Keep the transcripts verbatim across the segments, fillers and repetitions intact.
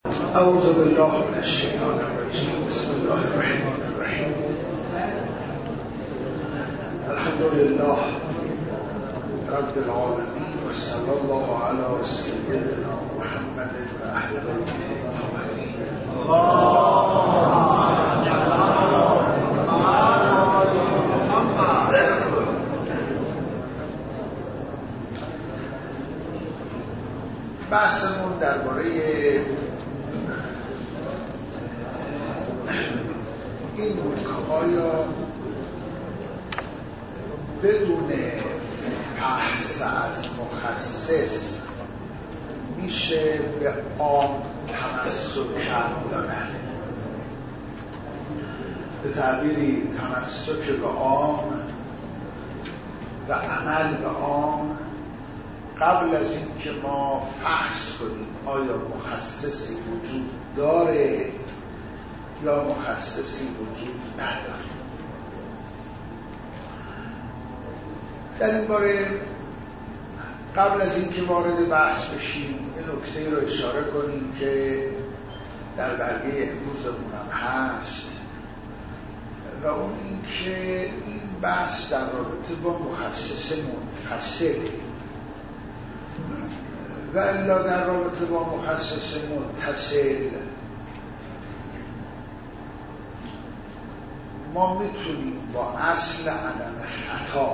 اعوذ بالله من الشیطان الرجیم. بسم الله الرحمن الرحیم. الحمد لله رب العالمین و صلی الله علی سیدنا محمد و اهل بیته الطاهرین. بحثمون درباره این بود که آیا بدون بحث از مخصص میشه به عام تمسک کرد یا نه؟ به تعبیری تمسک به عام و عمل به عام قبل از این که ما فحص کنیم آیا مخصصی وجود داره یا مخصصی وجود نداره. در این باره قبل از این که وارد بحث بشیم این نکته رو اشاره کنیم که در برگه امروزمون هم هست و اون این که این بحث در رابطه با مخصص منفصل و الا در رابطه با مخصص متصل ما میتونیم با اصل عدم خطا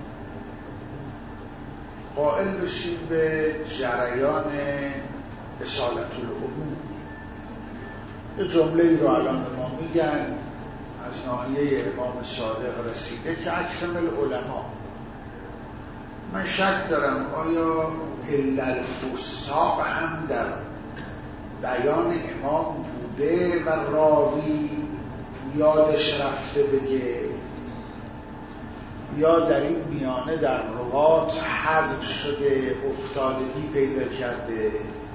قائل بشیم به جریان اصالت العموم. یه جمله‌ای رو الان به ما میگن از ناحیه امام صادق رسیده که اکرم العلماء. من شک دارم آیا الا الفساق هم در بیان امام بوده و راوی یادش رفته بگه یا در این میانه در روات حذف شده افتادگی پیدا کرده.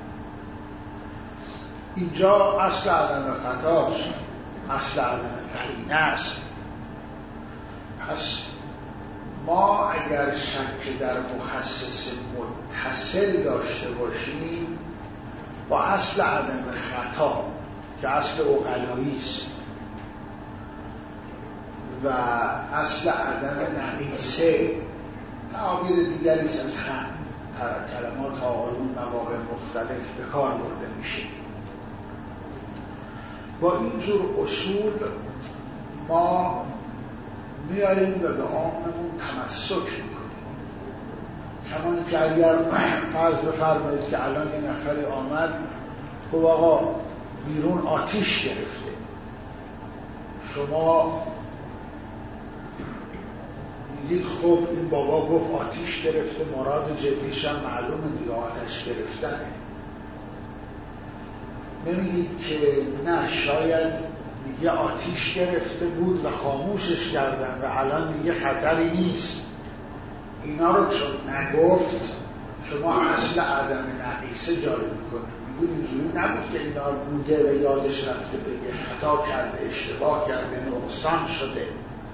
اینجا اصل عدم خطاست، اصل عدم قرینه است. پس ما اگر شک در مخصص متصل داشته باشیم با اصل عدم خطا که اصل عقلایی است و اصل عدم نقیصه تعابیر دیگری از هم کلمات آقایون مواقع مختلف به کار برده میشه. با اینجور اصول ما میاییم و به عاممون تمسک میکنیم. کمان که اگر فرض بفرمایید که الان این نفری آمد خب آقا بیرون آتیش گرفته، شما میگید خب این بابا گفت آتیش گرفته، مراد جدیش هم معلومه دیگه آتش گرفتنه. نمیگید که نه شاید میگه آتیش گرفته بود و خاموشش کردن و الان دیگه خطری نیست. اینا رو چون نگفت شما اصل عدم نقیصه جاری میکنید. میگوید اینجوری نبود که اینا بوده و یادش رفته بگه، خطا کرده، اشتباه کرده، نقصان شده.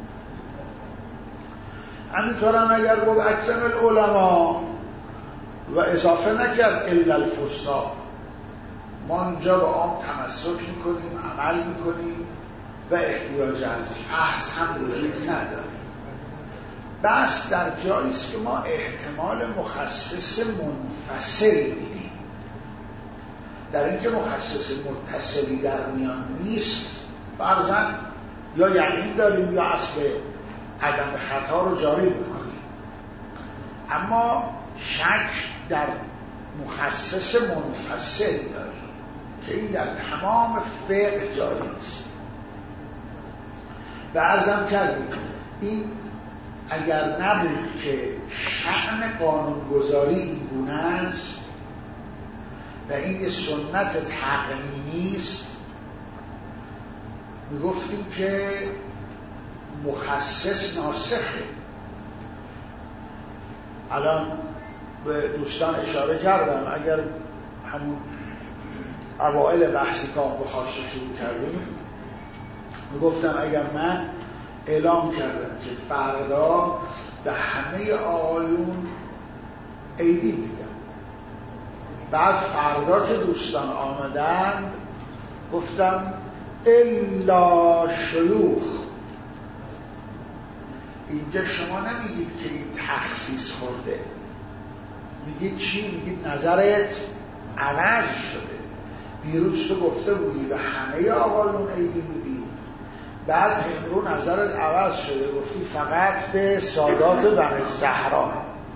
همینطور هم اگر گفت اکرم العلماء و اضافه نکرد الا الفساق، ما اینجا با عام تمسک میکنیم، عمل میکنیم و احتیاج از فحص هم وجود نداره. بس در جایی است که ما احتمال مخصص منفصل میدیم. در اینکه مخصص متصلی در میان نیست فرضاً یا یقین داریم یا اصل عدم خطا رو جاری میکنیم، اما شک در مخصص منفصل داریم که این در تمام فقه جاری است. و عرضم کردیم این اگر نبود که شأن قانونگذاری این گونه است و این یه سنت تقنینی است، میگفتیم که مخصص ناسخه. الان به دوستان اشاره کردم اگر همون اوائل بحثی که به خاص شروع کردیم میگفتم اگر من اعلام کردم که فردا به همه آقایون عیدی میدم، بعد فردا که دوستان آمدند گفتم الا شیوخ. اینجا شما نمیگید که این تخصیص خورده، میگید چی؟ میگید نظرت عوض شده. دیروز تو گفته بودی به همه آقایون عیدی میدی، بعد امرو نظرت عوض شده گفتی فقط به سادات بنی زهرا.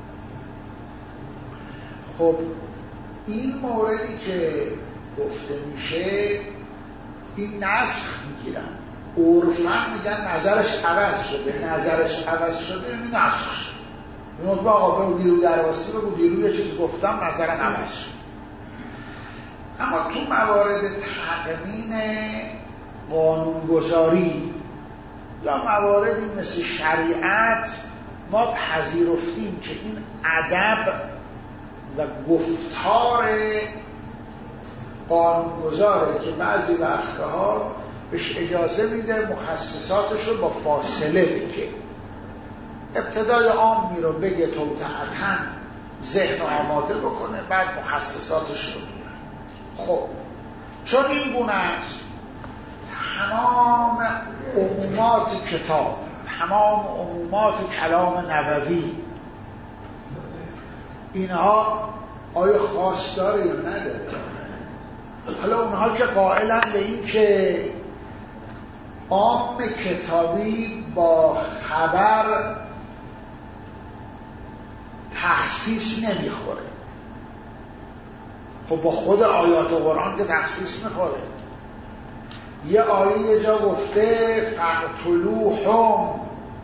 خب این موردی که گفته میشه این نسخ میگیرن، عرفاً میگن نظرش عوض شده. نظرش عوض شده یعنی نسخ شد. میگن با آقا بگو دیرو درواسی بگو دیرو یه چیز گفتم نظرم عوض شد. اما تو موارد تقنین قانونگذاری یا مواردی مثل شریعت ما پذیرفتیم که این ادب و گفتار قانونگذاره که بعضی وقتها بهش اجازه میده مخصصاتش رو با فاصله بگه. ابتدای عامی رو بگه توطئتاً ذهن آماده بکنه، بعد مخصصاتش رو بگه. خب چون این گونه است تمام عمومات کتاب، تمام عمومات کلام نبوی اینها آیا خاص داره یا نداره؟ حالا اونها که قائلن به این که عام کتابی با خبر تخصیص نمیخوره، خب با خود آیات قرآن که تخصیص میخوره. یه آیه یه جا گفته فقتلوهم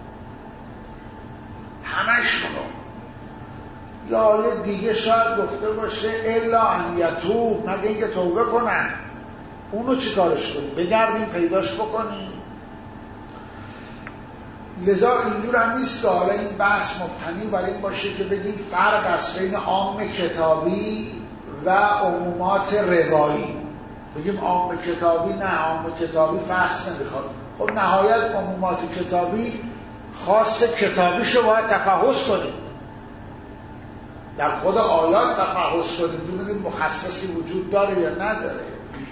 همشونو، یا آیه دیگه شاید گفته باشه الا ان یتوب، مگه اینکه توبه کنن. اونو چی کارش کنیم؟ بگردیم پیداش بکنیم. لذا اینجور هم نیست که حالا این بحث مبتنی بر این باشه که بگیم فرق است بین عام کتابی و عمومات روایی. بگیم عام کتابی نه، عام کتابی فحص نمیخواد. خب نهایت عمومات کتابی خاص کتابیشو باید تفحص کنیم، در خود آیات تفحص کنیم ببینید مخصصی وجود داره یا نداره.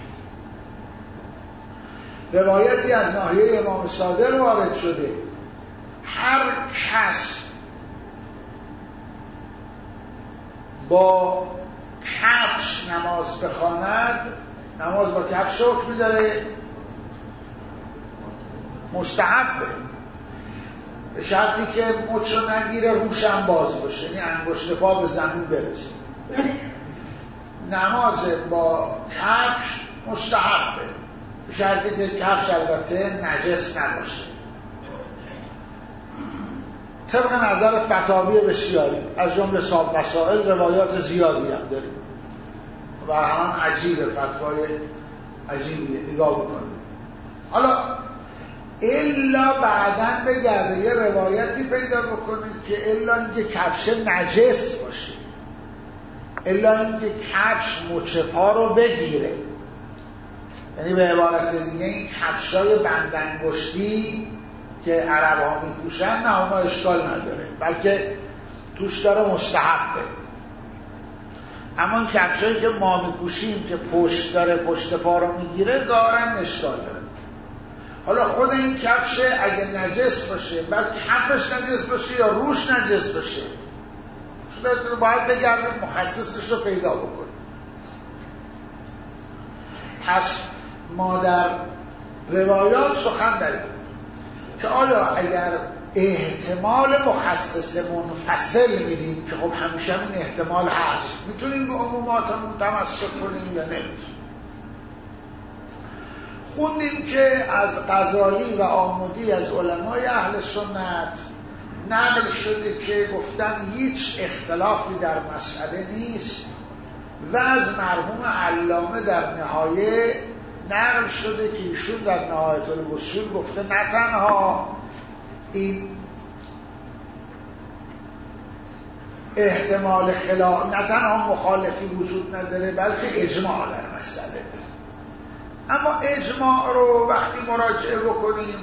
روایتی از ناحیه امام صادق وارد شده هر کس با کفش نماز بخواند، نماز با کفش حکمی داره، مستحبه، به شرطی که مچ نگیره، روشم باز باشه، یعنی انگشت پا به زمین برسه. نماز با کفش مستحبه، به شرطی که کفش البته نجس نباشه. طبق نظر فتاوی بسیاری از جمله صاحب مسائل روایات زیادی هم داریم و هم عجیبه، فتوای عجیبیه، نگاه بکنیم. حالا الا بعدن بگرده یه روایتی پیدا بکنید که الا اینکه کفش نجس باشه، الا اینکه کفش مچ پا رو بگیره، یعنی به عبارت دیگه این کفشای بندانگشتی که عرب ها میپوشن نه اونا اشکال نداره، بلکه توش داره مستحبه. اما این کفشایی که ما میپوشیم که پشت داره، پشت پا رو میگیره، ظاهرا اشکال داره. حالا خود این کفش اگه نجس باشه، بعد کفش نجس باشه یا روش نجس باشه، شده باید بگردید مخصصش رو پیدا بکنید. پس ما در روایات سخن داریم که آیا اگر احتمال مخصص منفصل میدیم که خب همیشه این احتمال هست، میتونیم به عموماتمون تمسک کنیم یا نمیتونیم. خوندیم که از غزالی و آمودی از علمای اهل سنت نقل شده که گفتن هیچ اختلافی در مسئله نیست و از مرحوم علامه در نهایه نقل شده که ایشون در نهایت الوصول گفته نه تنها این احتمال خلاف، نه تنها مخالفی وجود نداره بلکه اجماع در مسئله داره. اما اجماع رو وقتی مراجعه بکنیم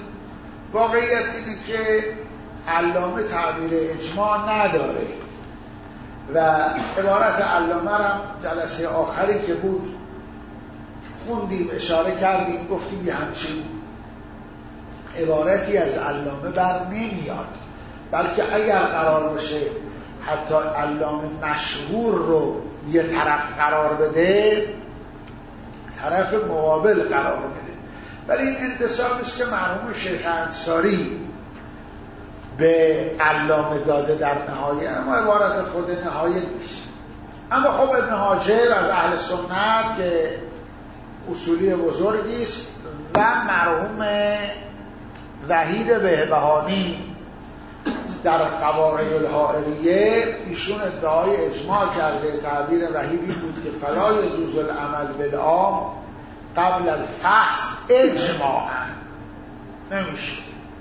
واقعیت اینه که علامه تعبیر اجماع نداره، و عبارت علامه هم جلسه آخری که بود خوندیم، اشاره کردیم، گفتیم یه همچین عبارتی از علامه بر نمیاد، بلکه اگر قرار بشه حتی علامه مشهور رو یه طرف قرار بده، طرف مقابل قرار بده. ولی این انتسابی است که مرحوم شیخ انصاری به علامه داده در نهایه، اما عبارت خود نهایه نیست. اما خب ابن حاجب از اهل سنت که اصولی بزرگی است و مرحوم وحید بهبهانی در قواعد الحائریه ایشون ادعای اجماع کرده. تعبیر وحیدی بود که فلا یجوز العمل بالعام قبل الفحص اجماعا، نمیشه.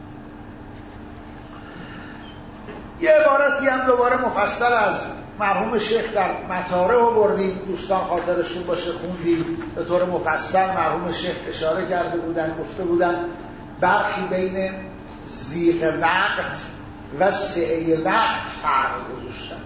یه عبارتی هم دوباره مفصل از مرحوم شیخ در مطارح رو بردیم، دوستان خاطرشون باشه خوندیم، به طور مفصل مرحوم شیخ اشاره کرده بودن، گفته بودن برخی بین ضیق وقت و سعه وقت فرق گذاشتن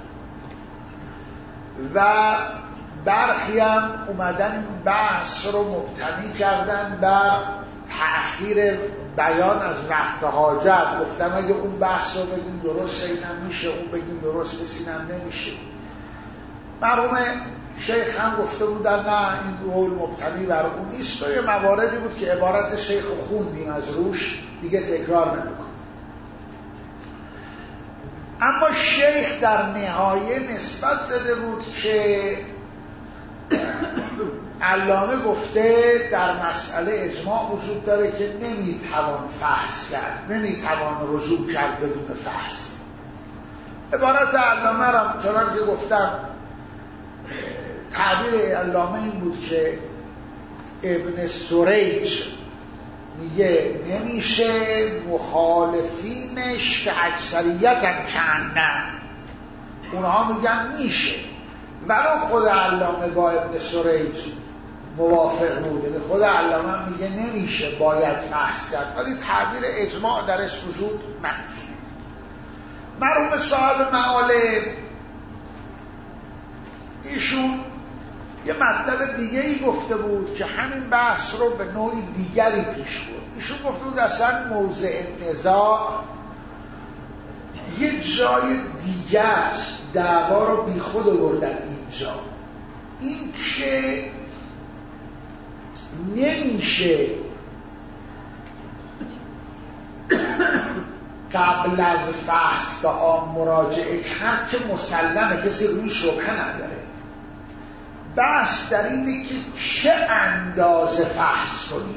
و برخی هم اومدن این بحث رو مبتنی کردن بر تأخیر بیان از وقت حاجت. گفتم اگه اون بحث رو بگیم درست اینم میشه، اون بگیم درست بسینم نمیشه. مرحوم شیخ هم گفته بودن نه این قول مبتنی بر اون نیست و یه مواردی بود که عبارت شیخ رو خوندیم از روش، دیگه تکرار نمیکنم. اما شیخ در نهایه نسبت داده بود که علامه گفته در مسئله اجماع وجود داره که نمیتوان فحص کرد، نمیتوان رجوع کرد بدون فحص. عبارت علامه را چنان که گفتم تعبیر علامه این بود که ابن سریج میگه نمیشه، مخالفینش که اکثریت هم که نه اونها میگن میشه، ولی خود علامه با ابن سریج موافق بود، یعنی خود علامه میگه نمیشه، باید بحث کرد، ولی تعبیر اجماع درش وجود نداشت. مرحوم صاحب معالم ایشون یه مطلب دیگه ای گفته بود که همین بحث رو به نوعی دیگری پیش بود. ایشون گفته بود اصلا موضع نزاع یه جای دیگه است، دعوا رو بی خود آوردن اینجا. این که نمیشه قبل از فحص به آن مراجعه کرد که مسلمه، کسی روی شبهه نداره. بحث در اینه که چه اندازه فحص کنیم.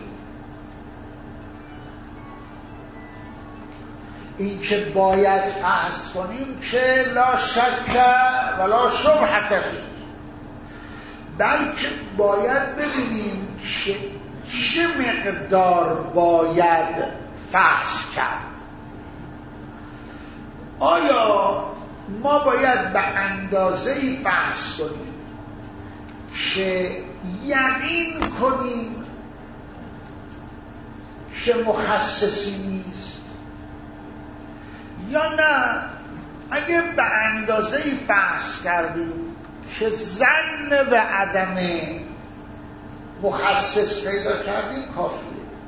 این که باید فحص کنیم که لا شک ولا شبهة فیه، بلکه باید ببینیم که چه مقدار باید فحص کرد. آیا ما باید به اندازه‌ای فحص کنیم که یقین کنیم که مخصصی نیست، یا نه اگه به اندازه‌ای فحص کردیم که ظن به عدم مخصص پیدا کردیم کافیه؟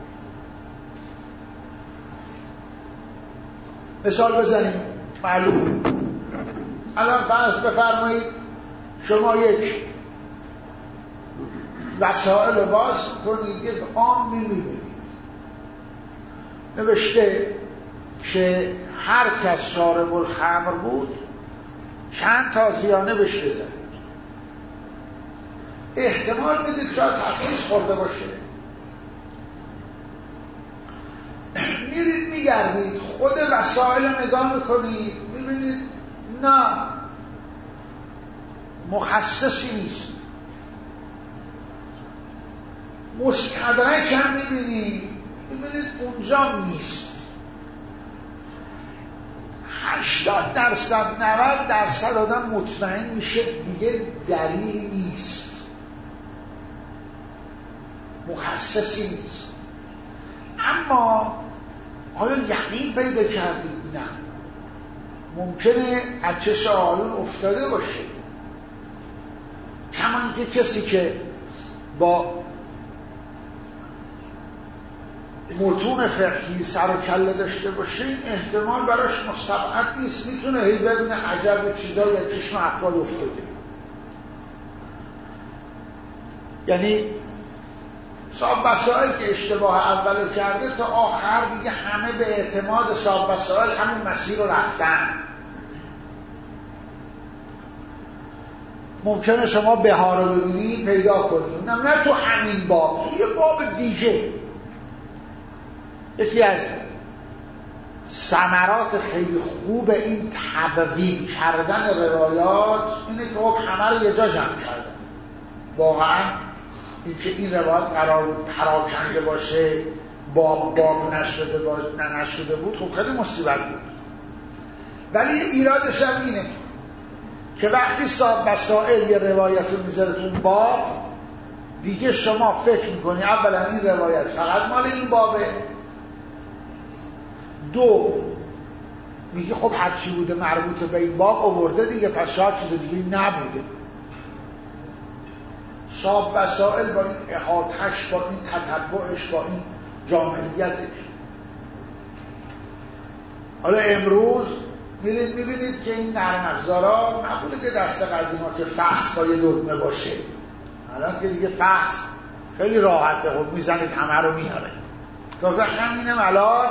مثال بزنیم معلومه. الان فرض بفرمایید شما یک وسائل باز کنید، یک عامی میبینید نوشته که هر کس شارب الخمر بود چند تازیانه بهش بزنید. احتمال میدید شاید تخصیص خورده باشه. میرید میگردید خود وسائل رو نگاه میکنید میبینید نه مخصصی نیست. مستدرک هم میبینید میبینید اونجا نیست. هشتاد درصد نود درصد آدم مطمئن میشه دیگه دلیلی نیست، مخصصی نیست. اما آیا یقین پیدا کردید؟ نه. ممکنه از چشم آقایون افتاده باشه، کما اینکه کسی که با متون فقهی سر و کله داشته باشه این احتمال براش مستبعد نیست، میتونه هی ببینه عجب چیزایی یا چشم افراد افتاده. یعنی صاحب مسائل که اشتباه اولو کرده تا آخر دیگه همه به اعتماد صاحب مسائل همین مسیر رو رفتن. ممکنه شما بهار رو ببینی پیدا کنید، نه نه تو همین باب، تو یه باب دیگه. یکی از ثمرات خیلی خوب این تبویب کردن روایات اینه که خب همه رو یه جا جمع کردن. واقعا اینکه این روایت قرار بود پراکنده باشه، باب باب نشده باشه، نه نشده بود، خب خیلی مصیبت بود. ولی ایرادش هم اینه که وقتی صاحب مسائل یه روایت رو میذاره تو اون باب، دیگه شما فکر میکنی اولا این روایت فقط مال این بابه، دو میگه خب هرچی بوده مربوط به این باب آورده دیگه، پس شاید چیز دیگه نبوده. صاحب مسائل با این احاطه‌اش، با این تتبعش، با این جامعیتش. حالا امروز میرید میبینید که این نرم افزارا نبوده که دست قدیما که فحص با یه دکمه باشه. الان که دیگه فحص خیلی راحته، خب میزنید همه رو میاره. تازه همینم الان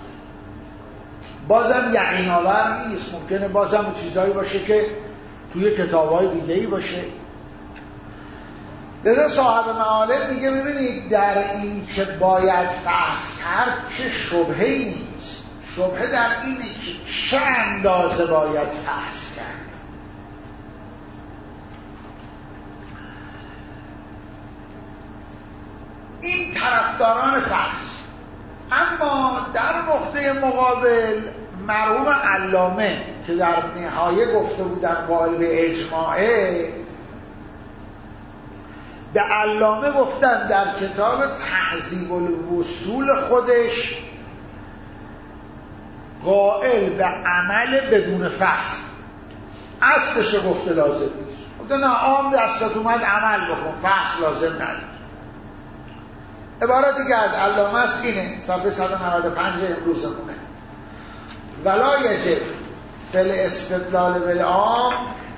بازم یقین آور نیست، ممکنه بازم چیزایی باشه که توی کتاب‌های دیگه‌ای باشه. لذا صاحب معالم میگه ببینید در این که باید فحص کرد که شبهه‌ای نیست، شبهه در اینه که چه اندازه باید فحص کرد. این طرفداران فحص. اما در نقطه مقابل مرحوم علامه که در نهایه گفته بود در قالب اجماعه، به علامه گفتن در کتاب تهذیب الوصول خودش قائل به عمل بدون فحص. اصلش گفته لازم نیست، گفته نه عام دستت اومد عمل بکن، فحص لازم نداره. عبارتی که از علامه است اینه، صفحه صد و نود و پنج امروزمونه: ولا یجب فی الاستدلال بالعام،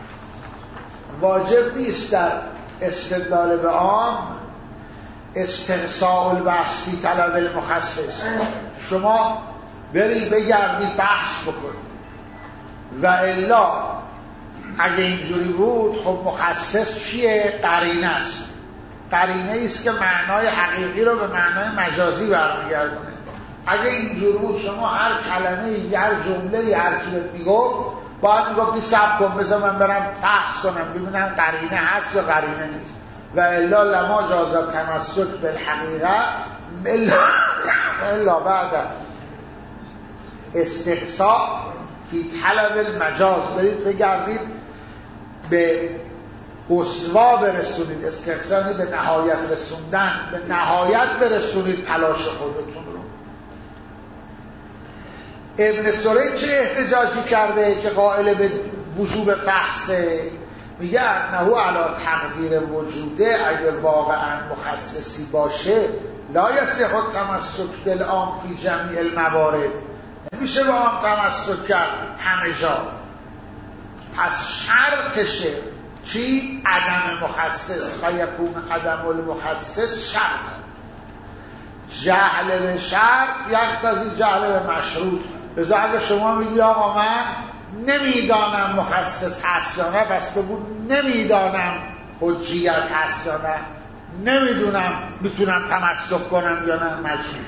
واجب نیست در استدلال به عام استقصاء البحث فی طلب المخصص، شما بری بگردی بحث بکنی، و الا اگه اینجوری بود خب مخصص چیه؟ قرینه است. قرینه ایست که معنای حقیقی رو به معنای مجازی برمیگردونه. اگه اینجوری بود شما هر کلمه، هر جمله، هر کی بهت میگفت باید میگفتی صبر کن بذار من برم بحث کنم ببینم قرینه هست یا قرینه نیست. و الا لما جاز التمسک بالحقیقه الا الا بعد استقصاء فی طلب المجاز. برید بگردید به اسوا برسونید، استقصاء به نهایت رسوندن، به نهایت برسونید تلاش خودتون رو. ابن سوری چه احتجاجی کرده که قائل به وجوب فحصه؟ میگه انه علی تقدیر وجوده، اگر واقعا مخصصی باشه لا یصح التمسک بالعام فی جمیع الموارد، نمیشه با عام تمسک کرد همه جا. پس شرطشه چی؟ عدم مخصص، و یکون عدم المخصص شرط. جهل به شرط یقتضی جهل به مشروط. بذار اگه شما میگی آقا من نمیدانم مخصص هست یا نه، پس بگو نمیدانم حجیت هست یا نه، نمیدونم میتونم تمسک کنم یا نه، مجبور.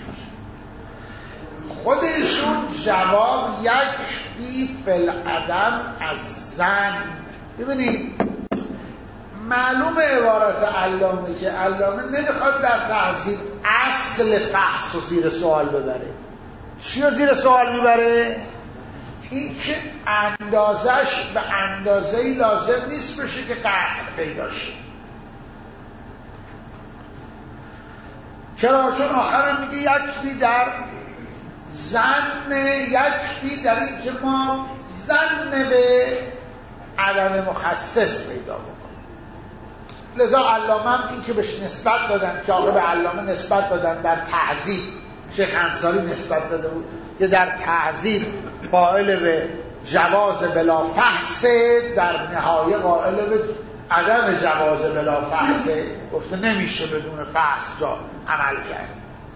خودشون جواب یکفی فی العدم از زن. ببینید معلوم عبارت علامه که علامه نمیخواد در تحصیل اصل فحص و زیر سوال ببره. چی رو زیر سوال میبره؟ این که اندازش به اندازه‌ای لازم نیست بشه که قطع پیدا شه. چرا؟ چون آخرم میگه یکفی در زن، یکفی در این که ما ظن به عدم مخصص پیدا بکنه. لذا علامه هم این که بهش نسبت دادن که آقا به علامه نسبت دادن در تهذیب، شیخ انصاری نسبت داده بود که در تهذیب قائل به جواز بلا فحص، در نهایه قائل به عدم جواز بلا فحص، گفته نمیشه بدون فحص جا عمل کرد.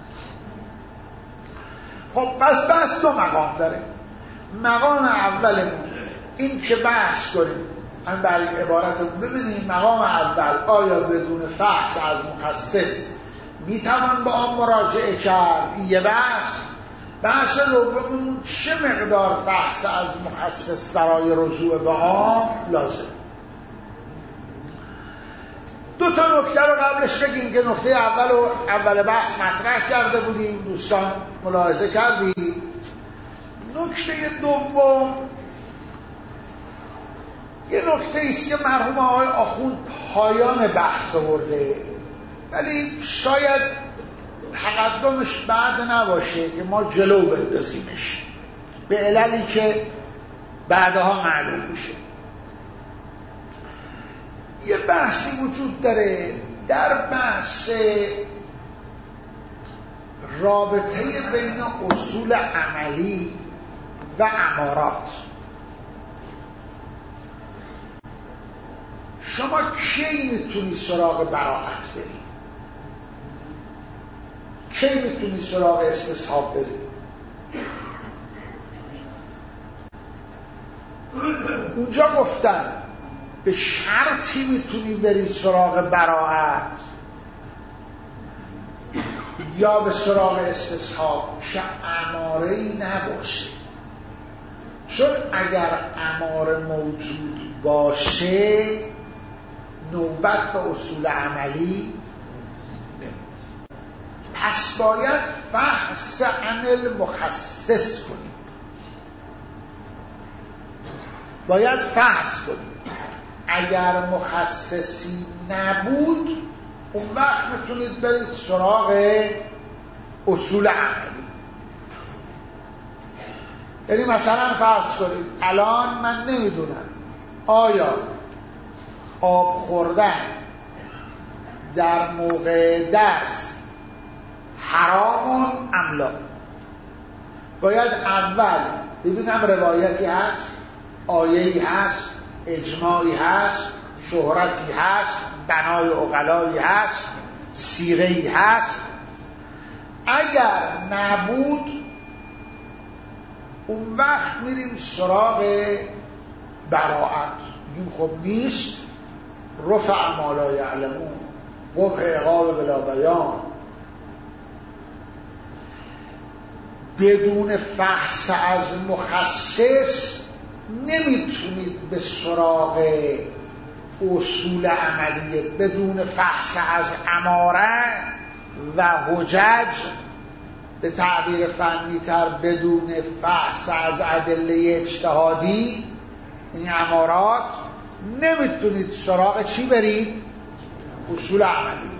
خب پس بحث دو مقام داره. مقام اولمون این که بحث کنیم، هم برای عبارت رو ببینیم. مقام اول آیا بدون فحص از مخصص میتوان با آن مراجعه کرد؟ یه بحث. بحث دوم چه مقدار فحص از مخصص برای رجوع به آن لازم. دو تا نکته رو قبلش بگیم که نکته اول و اول بحث مطرح کرده بودیم، دوستان ملاحظه کردیم. نکته دوم یه نکته ایست که مرحوم آقای آخوند پایان بحث آورده، ولی شاید تقدمش بعد نباشه که ما جلو بندازیمش به عللی که بعدها معلوم میشه. یه بحثی وجود داره در بحث رابطه بین اصول عملی و امارات. شما کی میتونی سراغ براءت بری؟ کی میتونی سراغ استصحاب بری؟ اونجا گفتن به شرطی میتونی بری سراغ براءت یا به سراغ استصحاب که اماره‌ای نباشه. چون اگر اماره موجود باشه نوبت به اصول عملی نمید. پس باید فحص عن المخصص کنید، باید فحص کنید. اگر مخصصی نبود اون وقت میتونید برید سراغ اصول عملی. یعنی مثلا فرض کنید الان من نمیدونم آیا آب خوردن در موقع درس حرامون ام لا. باید اول ببینم روایتی هست، آیه‌ای هست، اجماعی هست، شهرتی هست، بنای عقلایی هست، سیره‌ای هست. اگر نبود اون وقت میریم سراغ براءت. این خب نیست، رفع ما لا یعلمون، قبح عقاب بلا بیان. بدون فحص از مخصص نمیتونید به سراغ اصول عملیه. بدون فحص از اماره و حجج، به تعبیر فنی تر بدون فحص از ادله اجتهادی، این امارات، نمیتونید سراغ چی برید؟ اصول عملی.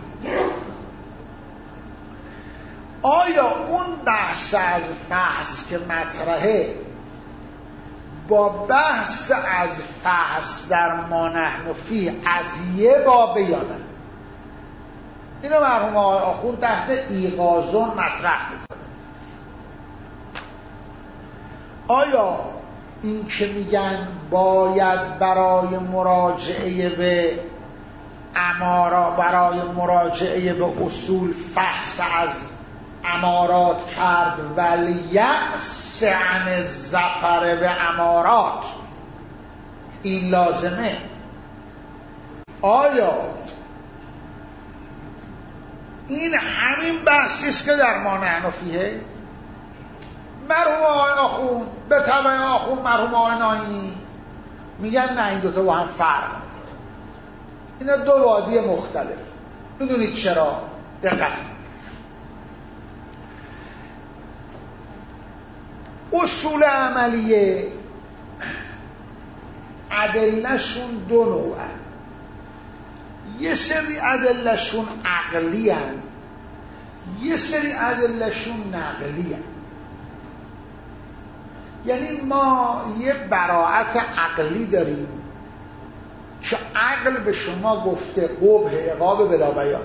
آیا اون بحث از فحص که مطرحه با بحث از فحص در ما نحن فیه از یه بابه یا نه؟ اینو مرحوم آقای آخوند تحت ایقاظون مطرح میکنه. آیا این که میگن باید برای مراجعه به امارات، برای مراجعه به اصول فحص از امارات کرد ولی یأس عن الظفر به امارات، این لازمه؟ آیا این همین بحثیست که در ما نحن فیه؟ مرحوم آقای آخوند به طبع آخوند مرحوم آقای ناینی میگن نه، این دوتا با هم فرق، اینا دو وادی مختلف. بدونید چرا؟ دقت. اصول عملیه ادلهشون دو نوعه. یه سری ادلهشون عقلی هن، یه سری ادلهشون نقلی هن. یعنی ما یه براعت عقلی داریم که عقل به شما گفته قبح عقاب بلا بیان،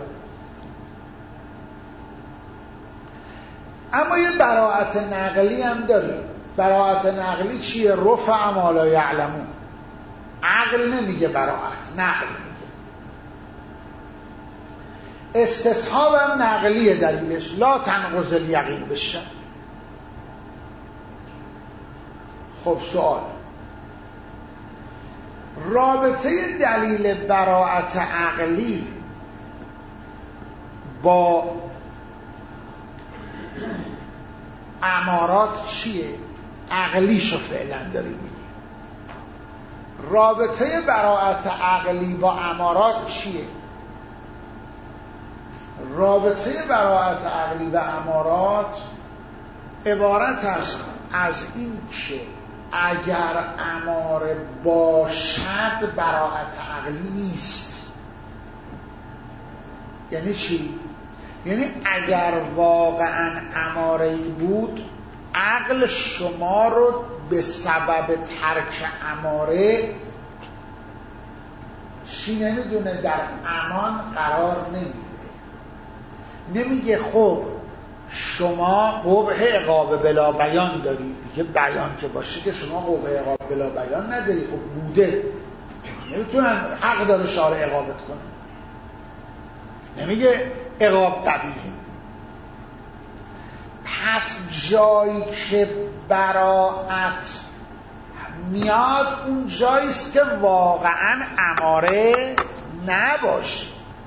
اما یه براعت نقلی هم داریم. براعت نقلی چیه؟ رفع ما لا یعلمون. عقل نمیگه براعت، نقل میگه. استصحاب هم نقلیه دلیلش، لا تنقض الیقین بشه. خب سوال، رابطه دلیل براعت عقلی با امارات چیه؟ عقلیشو فعلا داری میگی. رابطه براعت عقلی با امارات چیه؟ رابطه براعت عقلی و امارات عبارت است از این که اگر اماره باشد براعت عقلی نیست. یعنی چی؟ یعنی اگر واقعا اماره‌ای بود، عقل شما رو به سبب ترک اماره چی نمیدونه، در امان قرار نمیده. نمیگه خب شما قبح عقاب بلا بیان داری، دیگه بیان که باشه که شما قبح عقاب بلا بیان نداری. خب بوده، نمیتونن حق داره شارع عقابت کنه. نمیگه عقاب قبیله. پس جایی که براعت میاد اون جاییست که واقعا اماره نباشه.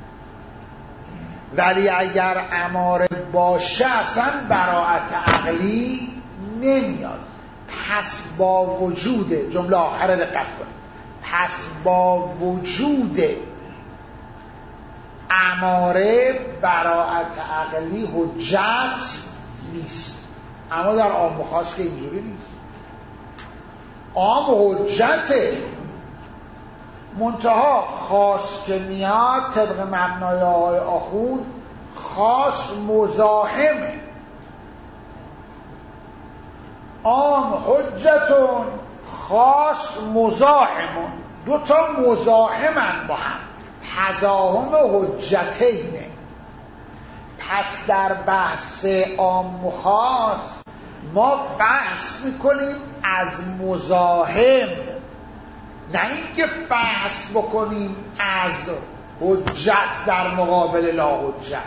ولی اگر اماره باشه اصلا براعت عقلی نمیاد. پس با وجود، جمله آخر دقت کنید، پس با وجود اماره براعت عقلی حجت نیست. اما در عام و خاص که اینجوری نیست. عام حجته، منتها خاص که میاد طبق مبنای آقای آخوند خاص مزاحمه. عام حجتون، خاص مزاحمون، دو تا مزاحمن با هم، تزاحم حجتینه. پس در بحث عام و خاص ما بحث میکنیم از مزاحم، نه اینکه بحث بکنیم از حجت در مقابل لا حجت.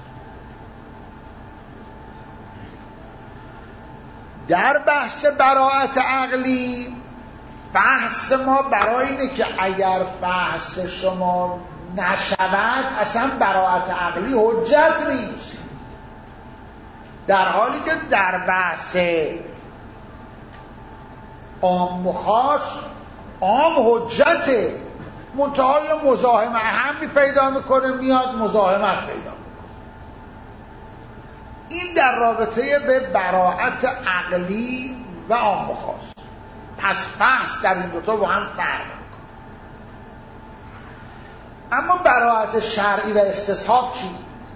در بحث براعت عقلی بحث ما برای اینه که اگر بحث شما نشود اصلا براعت عقلی حجت نیست، در حالی که در بحث عام و خاص عام حجته، منتهای مزاحم اهمی پیدا میکنه، میاد مزاحمت پیدا میکنه. این در رابطه به براعت عقلی و عام و خاص. پس بحث در این دوتا با هم فرق میکنه. اما براعت شرعی و استصحاب چی؟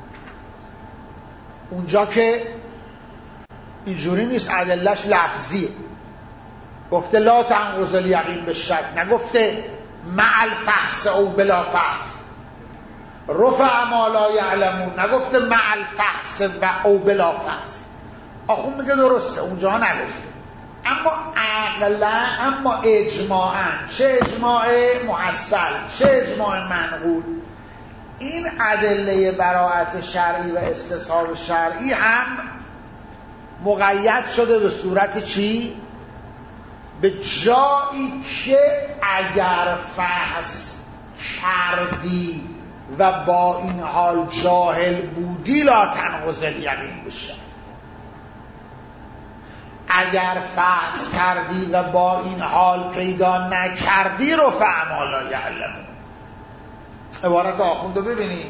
اونجا که اینجوری نیست، ادله‌اش لفظیه. گفته لا تنقض الیقین بالشک، نگفته مع الفحص او بلا فحص. رفع ما لا یعلمون، نگفته مع الفحص و او بلا فحص. آخون میگه درسته، اونجا نگفته. اما عقلا، اما اجماعا، چه اجماع محصل چه اجماع منقول، این ادله براعت شرعی و استصحاب شرعی هم مقید شده به صورت چی؟ به جایی که اگر فحص کردی و با این حال جاهل بودی لا تنقض الیقین بشه. اگر فحص کردی و با این حال پیدا نکردی رفع ما لا یعلمون. عبارت آخوند رو ببینید،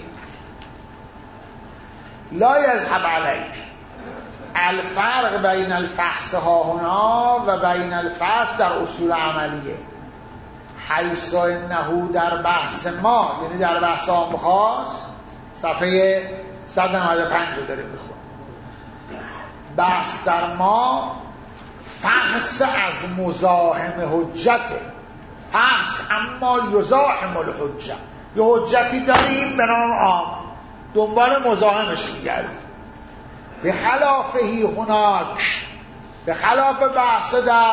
لا یذهب علیک الفرق بین الفحص ها هنا و بین الفحص در اصول عملیه، حیث انه در بحث ما، یعنی در بحث عام خاص، صفحه صد و نود و پنج رو داریم میخونیم. بحث در ما فحص از مزاحم حجته، فحص اما یزاحم الحجه، یه حجتی داریم به نام عام، دنبال مزاحمش میگردیم. به خلافهی هناک، به خلاف بحث در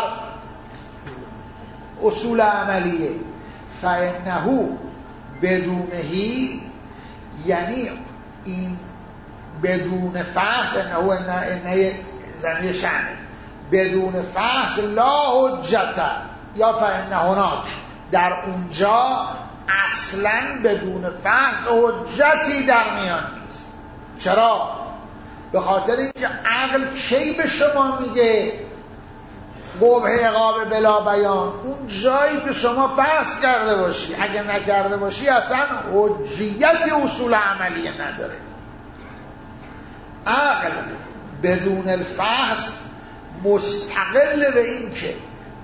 اصول عملیه، فانه بدونهی، یعنی این بدون فحص، انه انه زمین شأن، بدون فحص لا حجت، یا فانه هناک، در اونجا اصلا بدون فحص حجتی در میان نیست. چرا؟ به خاطر اینکه عقل کی به شما میگه قبح عقاب بلا بیان؟ اون جایی که شما فحص کرده باشی. اگه نکرده باشی اصلا حجیت اصول عملیه نداره. عقل بدون الفحص مستقل به این که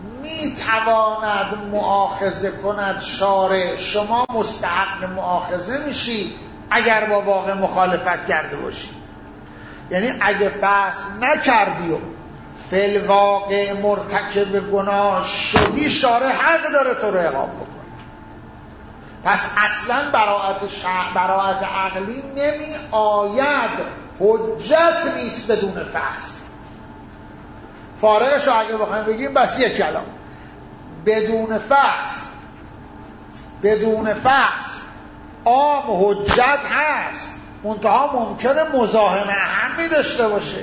میتواند مؤاخذه کند شارع، شما مستحق مؤاخذه میشی اگر با واقع مخالفت کرده باشی. یعنی اگه فحص نکردی و فی الواقع مرتکب گناه شدی، شارع حق داره تو رو عقاب بکنه. پس اصلا براءت شع... براءت عقلی نمی آید، حجت نیست بدون فحص. فارغش اگه بخوایم بگیم بس یک کلام، بدون فحص، بدون فحص عام حجت هست، منتها ممکنه مزاحم اهمی داشته باشه،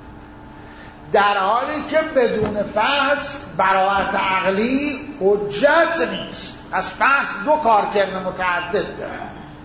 در حالی که بدون فحص براءت عقلی حجت نیست. از فحص دو کارکرد متعدد داره.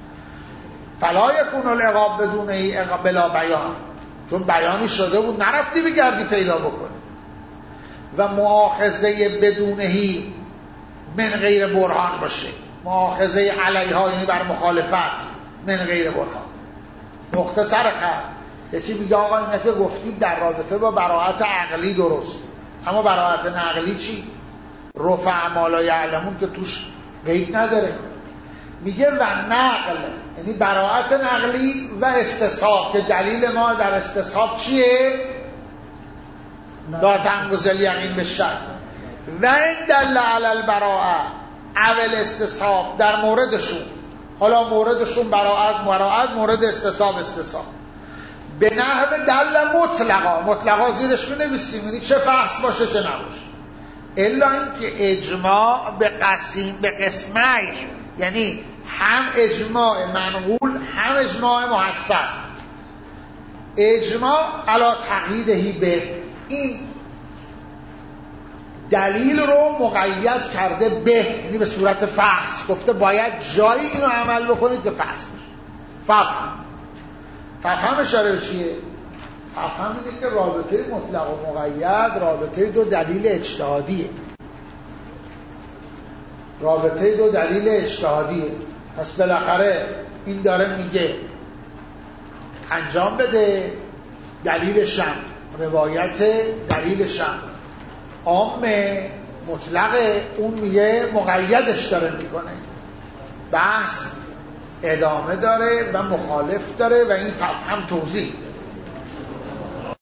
فلا یکون العقاب بدون عقاب بلا بیان، چون بیانی شده بود نرفتی بگردی پیدا بکنی. و مؤاخذه بدونهی من غیر برهان باشه، مؤاخذه علیها یعنی بر مخالفت من غیر برهان. مختصر خط یکی میگه آقا اینه که گفتید در رابطه با براءت عقلی درست، اما براءت نقلی چی؟ رفع ما لا یعلمون که توش قید نداره. میگه و نقل یعنی براءت نقلی و استصحاب، که دلیل ما در استصحاب چیه؟ لا تنقض الیقین بالشک. و این دل علی البراءه اول استصحاب در موردشون، حالا موردشون براءت براءت، مورد استصحاب استصحاب، به نحو دل مطلقا، مطلقا زیرش می نویسیم، یعنی چه فحص باشه چه نباشه، الا اینکه اجماع به قسیم به قسمین، یعنی هم اجماع منقول هم اجماع محسن. اجماع علا تقییدهی به، این دلیل رو مقید کرده به، یعنی به صورت فحص، گفته باید جایی اینو عمل بکنید که فحص بشه. ففهم ففهم اشاره به چیه؟ ففهم اینه که رابطه مطلق و مقید رابطه دو دلیل اجتهادیه، رابطه دو دلیل اجتهادیه. پس بالاخره این داره میگه انجام بده، دلیل شم، روایت دلیل شم عام مطلق، اون میگه مقیدش داره میکنه. بحث ادامه داره و مخالف داره و این فهم توضیح